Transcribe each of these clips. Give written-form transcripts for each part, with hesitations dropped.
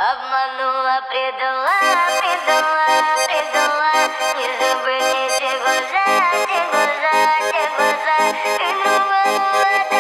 Обманула, предала, предала, предала. Не забыть эти глаза, те глаза, те глаза. И другому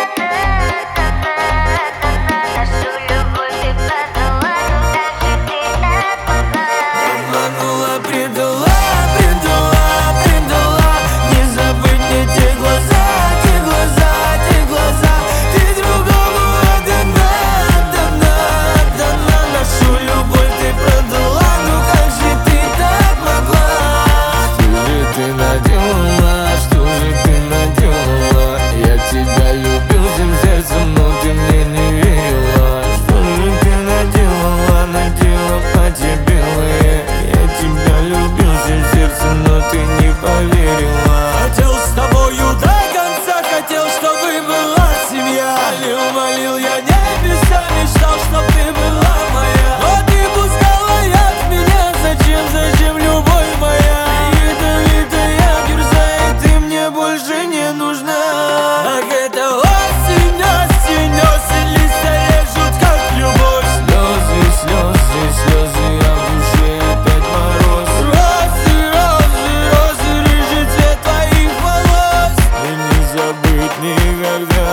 отдана. Нашу любовь ты продала, ну как же ты так могла? Обманула, предала, предала, предала. Не забыть мне те глаза, те глаза, те глаза. Ты другому отдана, отдана, отдана. Нашу любовь ты продала, ну как же ты так могла? Что же ты наделала, что же ты наделала? Я тебя любил всем сердцем, но ты мне не верила. Что же ты наделала, надела платье белое? Я тебя любил всем сердцем, но ты не поверила. Хотел с тобою до конца, хотел, чтобы была семья. Молил я небеса, мечтал, чтоб ты была моя. Но ты пускала яд в меня, зачем, зачем любовь моя? Ядовитая гюрза, и ты мне больше не нужна. Ах, это осень, осень, осень, листья режут, как любовь. Слезы, слезы, слезы, а в душе опять мороз. Розы, розы, розы, рыжий цвет твоих волос. И не забыть никогда.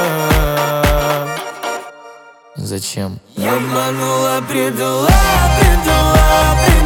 Зачем? Обманула, предала, предала, предала.